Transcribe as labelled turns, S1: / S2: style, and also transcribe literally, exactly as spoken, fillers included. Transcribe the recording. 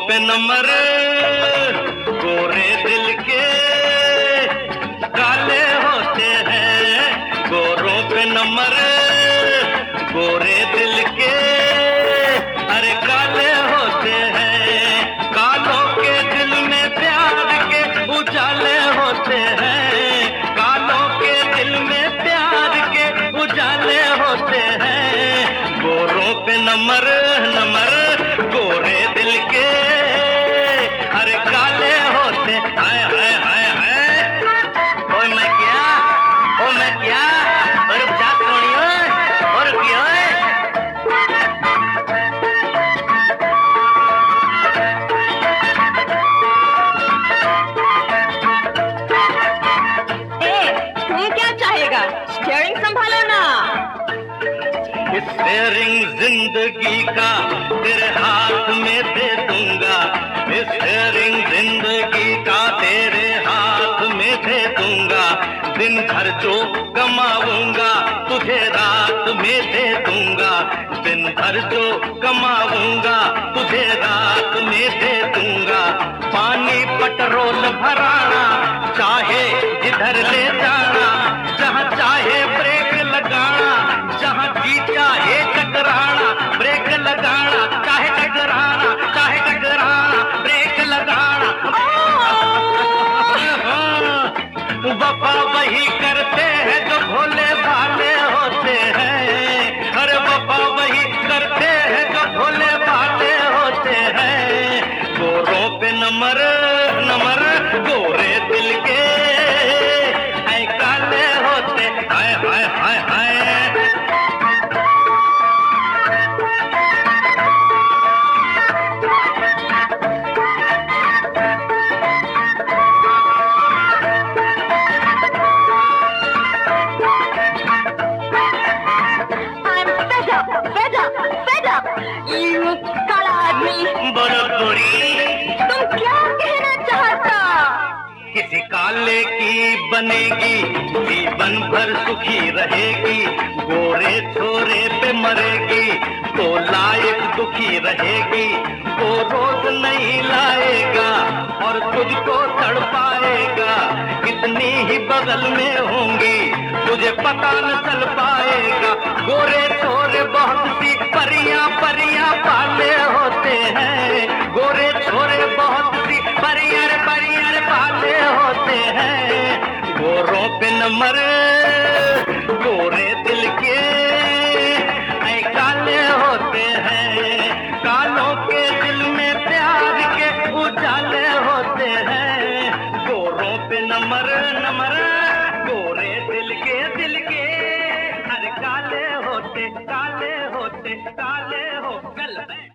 S1: पे नंबर गोरे दिल के काले होते हैं, गोरों पे नंबर गोरे दिल के अरे काले होते हैं। कालों के दिल में प्यार के उजाले होते हैं, कालों के दिल में प्यार के उजाले होते हैं। गोरों पे नंबर नंबर गोरे दिल के अरे काले होते। हाय हाय हाय हाय ओए मैं क्या ओ मैं क्या और जा कौनी ओए और क्या ओए।
S2: ए तुम्हें क्या चाहेगा? स्टीयरिंग संभालो ना।
S1: स्टीयरिंग जिंदगी का तेरे हाथ में दे दूंगा, स्टीयरिंग जिंदगी का तेरे हाथ में दे दूंगा। दिन भर जो कमाऊंगा तुझे रात में दे दूंगा, दिन भर जो कमाऊंगा तुझे रात में दे दूंगा। पानी पेट्रोल भराना चाहे जिधर ले जाना, जहाँ चाहे ब्रेक लगाना, जहाँ जी चाहे टकराना, ब्रेक लगाना चाहे टकराना, चाहे टकराना ब्रेक लगाना। वफा वही करते हैं जो भोले भाले होते हैं, अरे वफा वही करते हैं जो भोले भाले होते हैं। गोरों पे नंबर नंबर गोरे दिल के ऐ काले होते। हाय हाय हाय हाय
S2: You काला आदमी।
S1: बोलो गोरी
S2: तुम क्या कहना चाहता?
S1: किसी काले की बनेगी जीवन भर सुखी रहेगी, गोरे छोरे पे मरेगी तो लायक दुखी रहेगी। वो रोज नहीं लाएगा और तुझको तड़पाएगा, कितनी ही बगल में होंगी तुझे पता न चल पाएगा। गोरे छोरे बहुत सी परियां परियां पाले होते हैं, गोरे छोरे बहुत सी परियां परियां पाले होते हैं। गोरों पे नंबर गोरे दिल के ऐ काले होते हैं, कालों के दिल में प्यार के उजाले होते हैं। गोरों पे नंबर नंबर गोरे दिल के दिल के अरे काले होते काले होते काले हो गल।